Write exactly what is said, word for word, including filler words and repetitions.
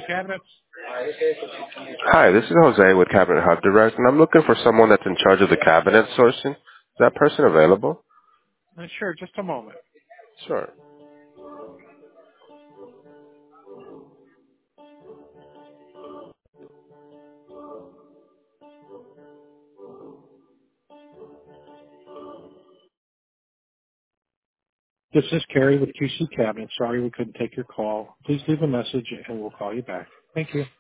Cabinets. Hi, this is Jose with Cabinet Hub Direct, and I'm looking for someone that's in charge of the cabinet sourcing. Is that person available? Uh, sure, just a moment. Sure. This is Kerry with Q C Cabinets. Sorry we couldn't take your call. Please leave a message and we'll call you back. Thank you.